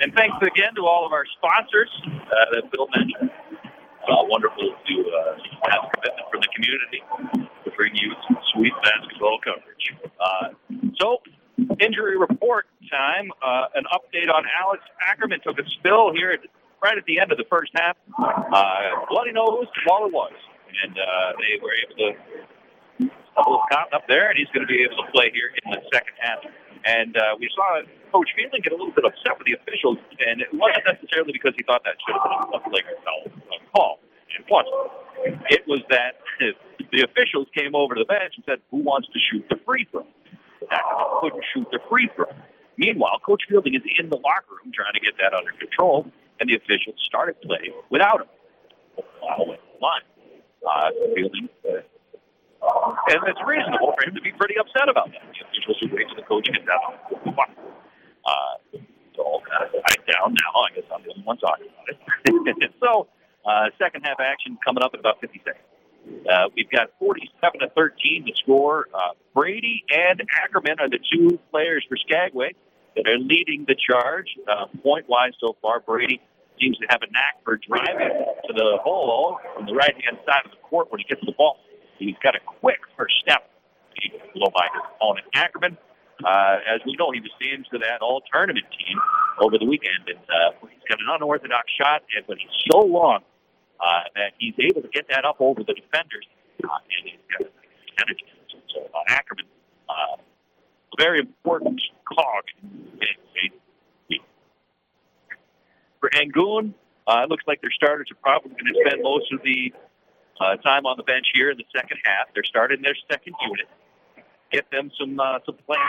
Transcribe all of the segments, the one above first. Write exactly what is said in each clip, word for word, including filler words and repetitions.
And thanks again to all of our sponsors uh, that Bill mentioned. Uh, wonderful to uh, have commitment from the community to bring you some sweet basketball coverage. Uh, so, injury report time. Uh, an update on Alex Ackerman. Took a spill here at, right at the end of the first half. Uh, bloody nose while it was. And uh, they were able to double cotton up there, and he's going to be able to play here in the second half. And uh, we saw Coach Fielding get a little bit upset with the officials, and it wasn't necessarily because he thought that should have been a flagrant foul call. It wasn't. It was that the officials came over to the bench and said, who wants to shoot the free throw? Ackerman couldn't shoot the free throw. Meanwhile, Coach Fielding is in the locker room trying to get that under control, and the officials started play without him. Wow, went the line. Uh, Fielding, uh, and it's reasonable for him to be pretty upset about that. The officials should wait till the coach gets out. Uh, it's all kind of died down now. I guess I'm the only one talking about it. so, uh, second half action coming up in about fifty seconds. Uh, we've got forty-seven to thirteen to score. Uh, Brady and Ackerman are the two players for Skagway that are leading the charge. Uh, point-wise so far, Brady seems to have a knack for driving to the hole from the right-hand side of the court when he gets the ball. He's got a quick first step. He's blow by his opponent. Ackerman, uh, as we know, he was named to that all-tournament team over the weekend. And uh, he's got an unorthodox shot, but he's so long uh, that he's able to get that up over the defenders. Uh, and he's got a percentage. So uh, Ackerman, uh, a very important cog in a for Angoon. Uh, it looks like their starters are probably going to spend most of the Uh, time on the bench here in the second half. They're starting their second unit. Get them some uh, some playing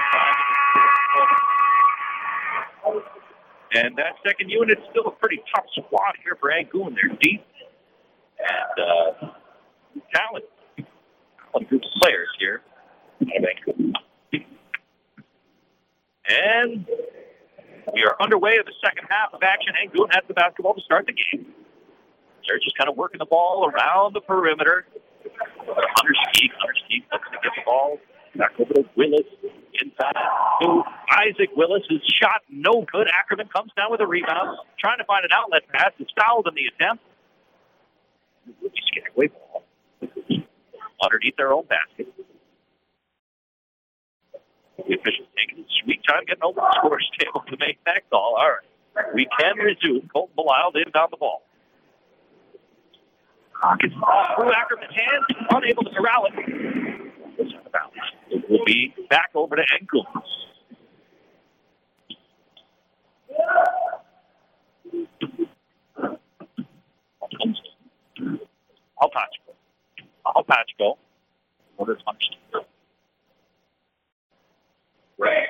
time. And that second unit is still a pretty tough squad here for Angoon. They're deep and uh, talent. One group of players here. And we are underway in the second half of action. Angoon has the basketball to start the game. They're just kind of working the ball around the perimeter. Hunter Skeek. Hunter Skeek looks to get the ball back over to Willis. Inside to Isaac Willis. His shot no good. Ackerman comes down with a rebound. Trying to find an outlet pass. It's fouled in the attempt. Skagway ball underneath their own basket. The officials taking sweet time getting over the scores table to make that call. All right. We can resume. Colton Belisle inbound the ball. Gets the ball through Ackerman's hands, unable to corral it. It will be back over to Angoon. Alpachko. Alpachko. Orders Hunter. Right.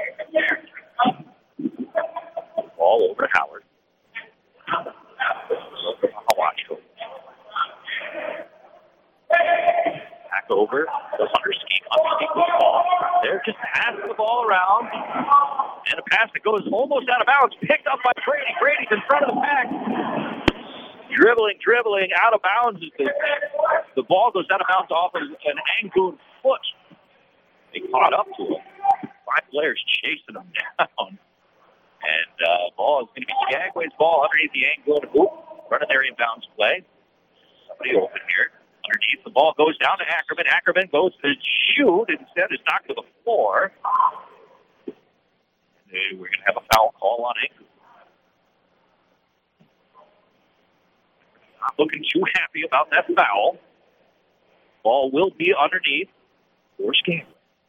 Ball over to Howard. Alpachko. Back over to Hunter Skeek. Hunter Skeek with the ball. They're just passing the ball around. And a pass that goes almost out of bounds. Picked up by Brady. Brady's in front of the pack. Dribbling, dribbling, out of bounds. The, the ball goes out of bounds off of an Angoon foot. They caught up to him. Five players chasing him down. And uh, ball is going to be Skagway's ball underneath the Angoon hoop. Running their inbounds play. Somebody open here. Underneath, the ball goes down to Ackerman. Ackerman goes to shoot. Instead, it's knocked to the floor. We're going to have a foul call on Angoon. Not looking too happy about that foul. Ball will be underneath for Skagway.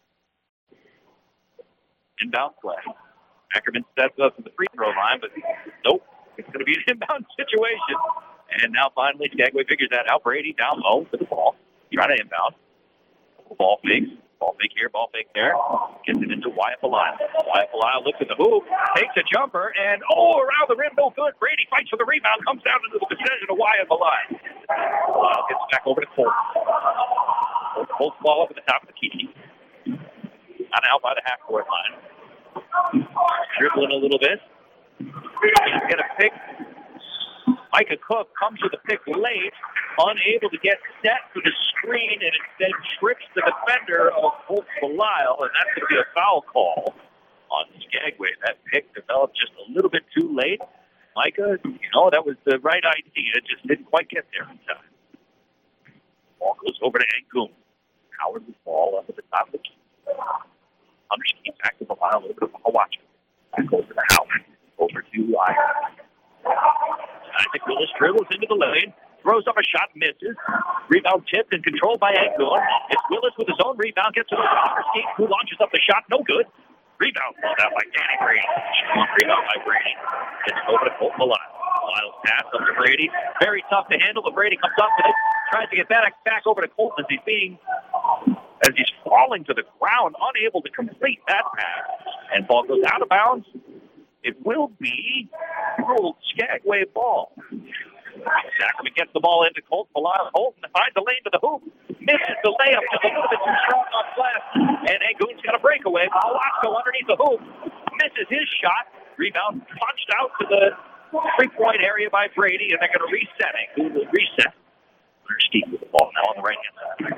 Inbound play. Ackerman steps up to the free throw line, but nope. It's going to be an inbound situation. And now finally Skagway figures that out. Brady down low for the ball. Trying to inbound. Ball fakes. Ball fake here, ball fake there. Gets it into Wyatt Belisle. Wyatt Belisle looks at the hoop, takes a jumper, and oh, around the rim, no good. Brady fights for the rebound, comes down into the possession of Wyatt Belisle. Belisle gets back over to Colt. Colt pulls the ball up at the top of the key. Not out by the half-court line. Dribbling a little bit. He's going to pick. Micah Cook comes with a pick late, unable to get set for the screen, and instead trips the defender of Colt Belisle, and that's going to be a foul call on Skagway. That pick developed just a little bit too late, Micah, you know, that was the right idea. Just didn't quite get there in time. Ball goes over to Angoon. Howard with the ball up at the top of the key. Underskeet back to the line, a little bit of a watch. Back over to Howard. Over to Iron. Isaac Willis dribbles into the lane. Throws up a shot, misses. Rebound tipped and controlled by Angoon. It's Willis with his own rebound. Gets it over to Underskeet, who launches up the shot. No good. Rebound pulled out by Danny Brady. Strong rebound by Brady. Gets it over to Colt Miles. Miles pass up to Brady. Very tough to handle, but Brady comes up with it. Tries to get back, back over to Colt as he's being, as he's falling to the ground, unable to complete that pass. And ball goes out of bounds. It will be ruled Skagway ball. Ackerman gets the ball into Colt. Miles Holton finds the lane to the hoop. Misses the layup, just a little bit too strong on glass. And Angoon's got a breakaway. Alasko underneath the hoop. Misses his shot. Rebound punched out to the three-point area by Brady, and they're going to reset. Angoon will reset. Steve with the ball now on the right-hand side.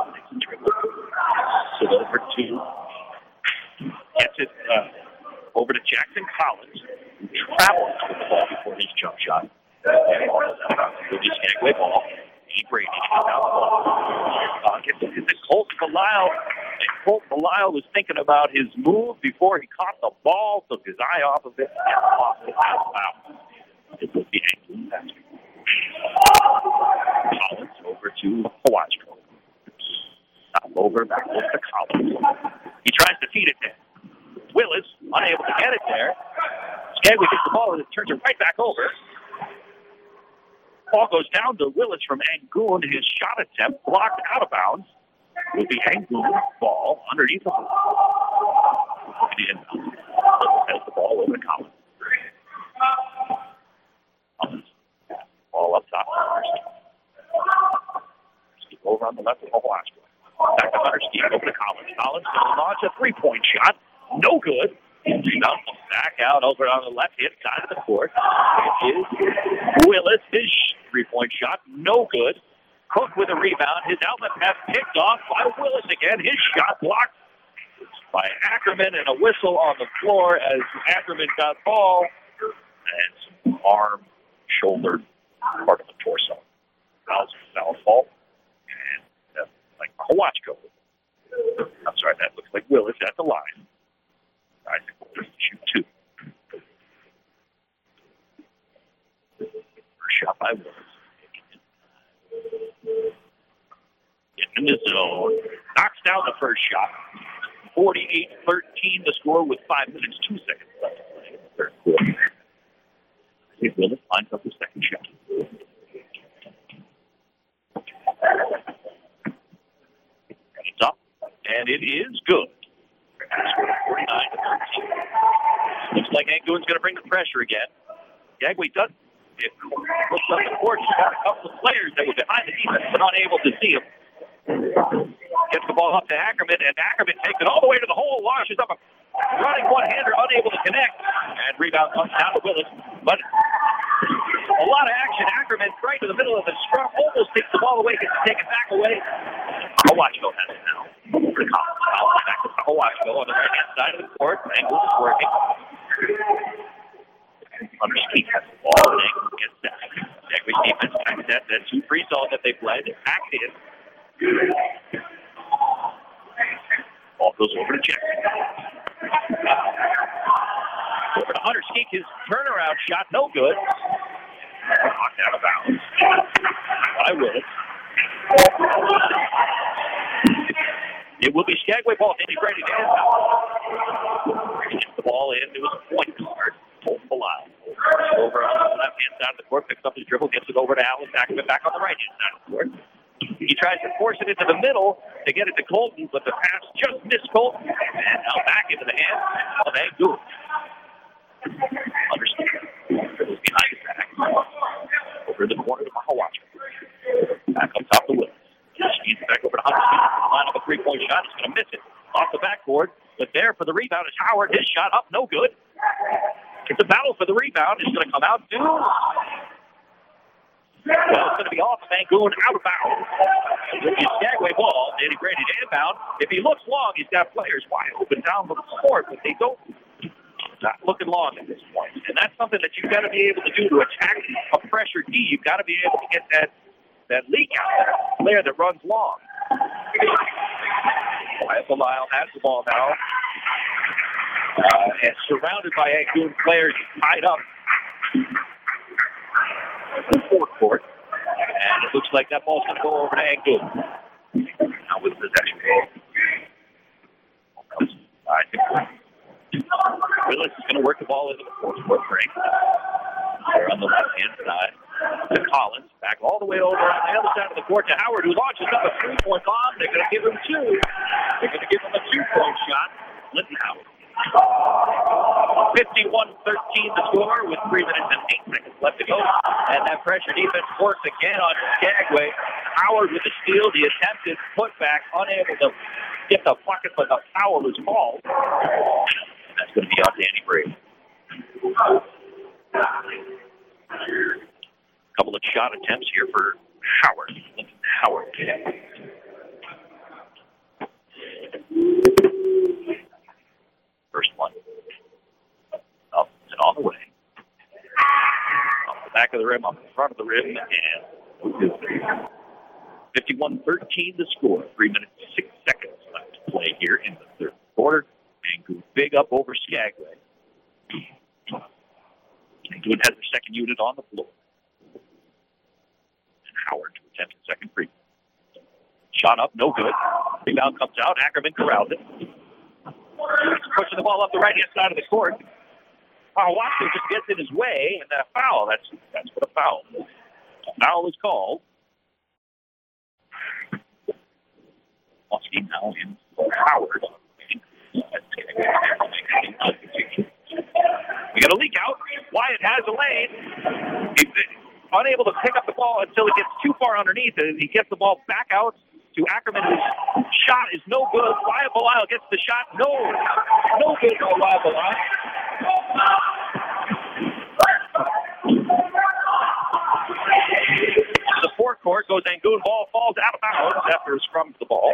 So over to, gets it uh, over to Jackson Collins, who travels with the ball before his jump shot. And ball is out of the Skagway ball. E. Brady gets out the ball. Uh, gets it to Colt Belisle, and Colt Belisle was thinking about his move before he caught the ball, took his eye off of it, and lost it out of bounds. It was the Angoon basket. Collins over to Hawatsko. Stop over, back over to Collins. He tries to feed it there. Willis, unable to get it there. Skagway gets the ball and it turns it right back over. Ball goes down to Willis from Angoon. His shot attempt blocked out of bounds. Will be Angoon ball underneath the hoop. Has the ball over to Collins. Collins. Ball up top. Underskeet over on the left of Hawatsko. Back to Underskeet over to Collins. Collins going to launch a three-point shot. No good. Rebound comes back out over on the left-hand side of the court. It is Willis. His three-point shot, no good. Cook with a rebound. His outlet pass picked off by Willis again. His shot blocked by Ackerman, and a whistle on the floor as Ackerman got ball and some arm, shoulder, part of the torso. Fouls, foul ball. And uh, like Hawatsko. I'm sorry, that looks like Willis at the line. I think we'll just shoot two. First shot by Willis. Getting in the zone. Knocks down the first shot. forty-eight thirteen to score with five minutes, two seconds left to play in the third quarter. I think Willis lines up the second shot. It's up, and it is good. forty-nine to thirteen. Looks like Angoon's going to bring the pressure again. Skagway does. It looks up the court. She's got a couple of players that were behind the defense but unable to see him. Gets the ball up to Ackerman, and Ackerman takes it all the way to the hole, launches up a running one-hander, unable to connect. And rebound comes down to Willis. But a lot of action. Ackerman right to the middle of the scrum, almost takes the ball away, gets to take it back away. Hawatsko has it now. Over to Collins. Collins back to Hawatsko on the right-hand side of the court. Angle is working. Underskeet has the ball, and Angle gets that. Skagway's defense backs that. That two free zone that they played, backed in. Ball goes over to Jackson. Over to Underskeet. His turnaround shot, no good. Knocked out of bounds by Willis. It will be Skagway ball. Danny Brady to end now. Gets the ball in. It was a point guard. Colt Belisle. Over on the left-hand side of the court. Picks up his dribble. Gets it over to Allen. Ackerman back on the right-hand side of the court. He tries to force it into the middle to get it to Colton, but the pass just missed Colton. And now back into the hands of Angoon. Underskeet. Behind his back. Over in the corner to Hawatsko. Back up top to Willis. He's back over to Underskeet. Line up a three-point shot. He's going to miss it off the backboard. But there for the rebound is Howard. His shot up, no good. It's a battle for the rebound. It's going to come out to... Well, it's going to be off of Angoon, out of bounds. It'll be a Skagway ball. Danny Brady to inbound. If he looks long, he's got players wide open down the court, but they don't not looking long at this point. And that's something that you've got to be able to do to attack a pressure D. You've got to be able to get that, that leak out there, player that runs long. Wyatt Belisle has the ball now. Uh, and surrounded by Angoon players, tied up in the fourth court. And it looks like that ball's going to go over to Angoon. Now with possession. I think Willis is going to work the ball into the fourth court break. They're on the left-hand side to Collins. Back all the way over on the other side of the court to Howard, who launches up a three-point bomb. They're going to give him two. They're going to give him a two-point shot. Linton Howard. fifty-one thirteen the score with three minutes and eight seconds left to go. And that pressure defense works again on Skagway. Howard with the steal, the attempted putback, unable to get the bucket, but the foul was called. And that's going to be on Danny Brady. A couple of shot attempts here for Howard. Howard. First one. Up and on the way. Off the back of the rim, off the front of the rim, and fifty-one thirteen the score. Three minutes, six seconds left to play here in the third quarter. Angoon big up over Skagway. Angoon has their second unit on the floor. And Howard to attempt the second free. Shot up, no good. Rebound comes out. Ackerman corrals it. Pushing the ball up the right-hand side of the court. Oh, Watson just gets in his way, and a foul. That's that's what a foul is. A foul is called. Watson now in for Howard. We got a leak out. Wyatt has a lane. He's unable to pick up the ball until he gets too far underneath it. He gets the ball back out to Ackerman, whose shot is no good. Wyatt Belisle gets the shot. No, no good for Wyatt Belisle. The forecourt goes Angoon. Ball falls out of bounds after a scrum to the ball.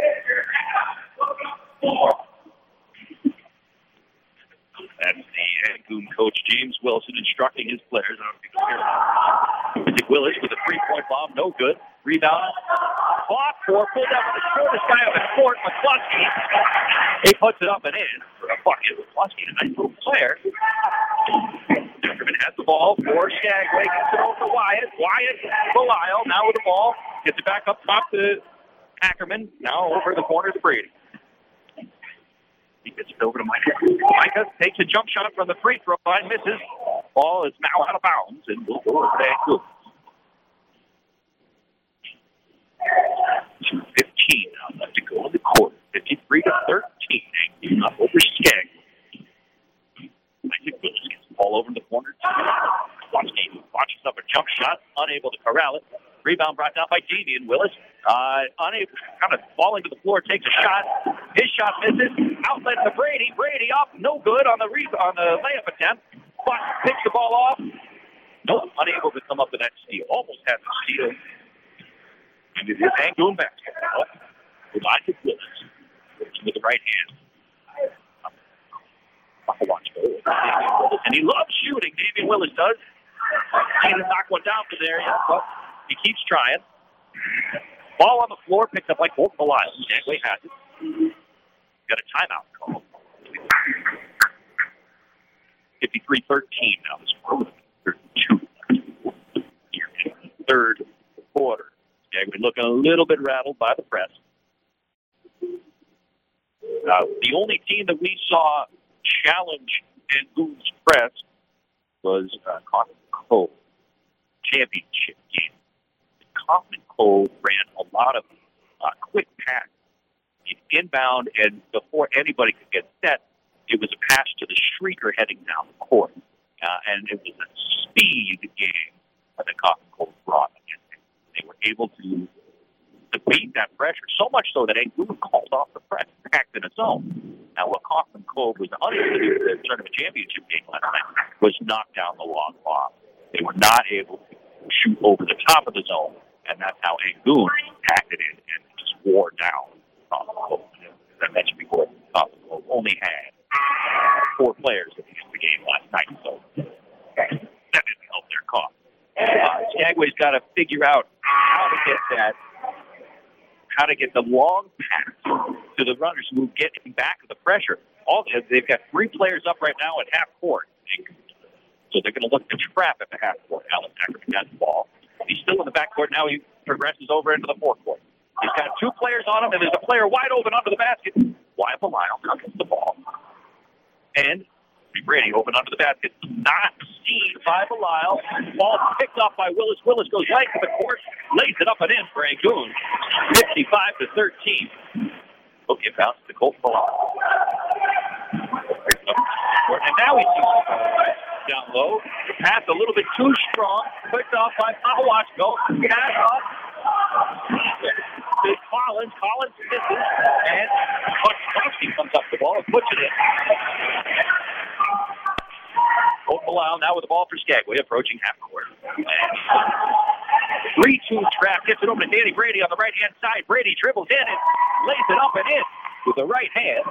That's the Angoon coach, James Wilson, instructing his players. I don't think it's here. Isaac Willis with a three-point bomb, no good. Rebound. Fought for, pulled out with the shortest guy on the court, McCluskey. He puts it up and in for a bucket. McCluskey, a nice little player. Ackerman has the ball for Skagway. Gets it over to Wyatt. Wyatt, Belisle, now with the ball. Gets it back up top to Ackerman. Now over the corner to Brady. He gets it over to Micah. Micah takes a jump shot from the free throw line, misses. Ball is now out of bounds, and will go over to Angoon. two fifteen now left to go in the quarter. fifty-three to thirteen. Angoon up over Skagway. Isaac Willis gets the ball over in the corner. Watson watches up a jump shot, unable to corral it. Rebound brought down by Damian Willis. Uh, unable, kind of falling to the floor, takes a shot. His shot misses. Outlet to Brady. Brady up, no good on the re- on the layup attempt. But picks the ball off. Nope, unable to come up with that steal. Almost had the steal. And it is Angoon basketball with Isaac Willis. With the right hand. Watch and he loves shooting. Damian Willis does. He can knock one down from there, yeah, but he keeps trying. Ball on the floor, picked up like both Belisle. Skagway has it. Got a timeout call. fifty-three thirteen now. The score with thirty-two here in the third quarter. Skagway looking a little bit rattled by the press. Uh, the only team that we saw challenge Angoon's press was uh, Kaufman Cove championship game. Kaufman Cove ran a lot of uh, quick passes inbound, and before anybody could get set, it was a pass to the Shrieker heading down the court. Uh, and it was a speed game that the Kaufman Cove brought. And they were able to, to beat that pressure, so much so that Angoon called off the press, packed in its own. Now, what Kaufman Cove was unable to do in the tournament championship game last night was knock down the long lob. They were not able to shoot over the top of the zone, and that's how Angoon packed it in and just wore down Kaufman Cove. As I mentioned before, Kaufman Cove only had four players at the end of the game last night, so that didn't help their cause. Uh, Skagway's got to figure out how to get that, how to get the long pass to the runners who get back to the pressure. All they've got three players up right now at half court, so they're going to look to trap at the half court. Alan Ackerman has the ball. He's still in the back court now. He progresses over into the forecourt. He's got two players on him, and there's a player wide open under the basket. Wyatt Belisle now gets the ball. And Brady open under the basket. Not seen by Belisle. Ball picked up by Willis. Willis goes right to the court, lays it up and in for Angoon. fifty-five to thirteen. Okay, bounce to Colt Belisle. And now he sees down low. The pass a little bit too strong. Picked off by Pahawashko. Pass off. Big Collins. Collins misses. And Buczkowski comes up the ball and puts it in. Colt Belisle now with the ball for Skagway, approaching half court. three two trap. Gets it over to Danny Brady on the right-hand side. Brady dribbles in and lays it up and in with the right hand.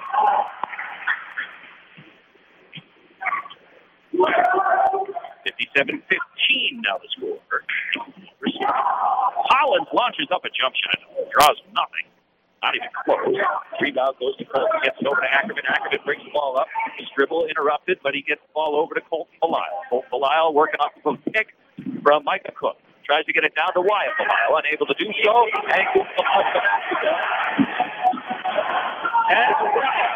fifty-seven fifteen now the score. Collins launches up a jump shot. Draws nothing. Not even close. Rebound goes to Colt. Gets it over to Ackerman. Ackerman brings the ball up. His dribble interrupted, but he gets the ball over to Colt Belisle. Colt Belisle working off of a pick from Micah Cook. Tries to get it down to Wyatt Belisle. Unable to do so. And Colt Belisle has a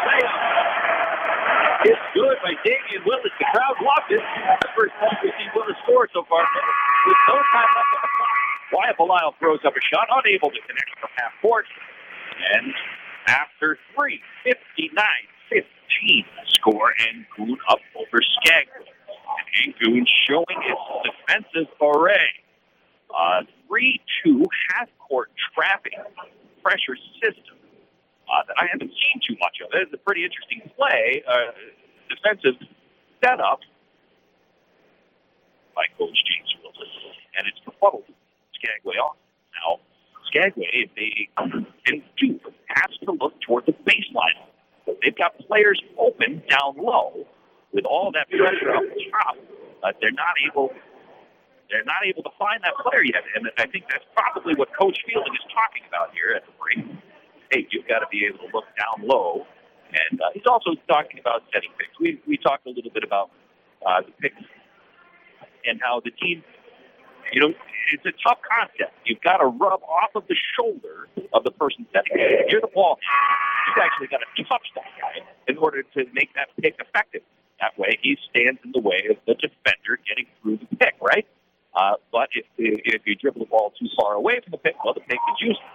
it's good by Damian Willis. The crowd loved it. The first time we've seen Willis score so far. With no time left on the clock, Wyatt Belisle throws up a shot, unable to connect from half court. And after three, fifty-nine fifteen score, Angoon up over Skagway. And Angoon showing its defensive array. Uh, three two half-court trapping pressure system. Uh, that I haven't seen too much of. It's a pretty interesting play, uh, defensive setup by Coach James Willis, and it's befuddled Skagway off. Now, Skagway, if they can do, has to look toward the baseline. They've got players open down low with all that pressure up the top. Uh, they're not able. They're not able to find that player yet, and I think that's probably what Coach Fielding is talking about here at the break. Hey, you've got to be able to look down low. And uh, he's also talking about setting picks. We we talked a little bit about uh, the picks and how the team, you know, it's a tough concept. You've got to rub off of the shoulder of the person setting it. If you're the ball, you've actually got to touch that guy in order to make that pick effective. That way, he stands in the way of the defender getting through the pick, right? Uh, but if if you dribble the ball too far away from the pick, well, the pick is useless.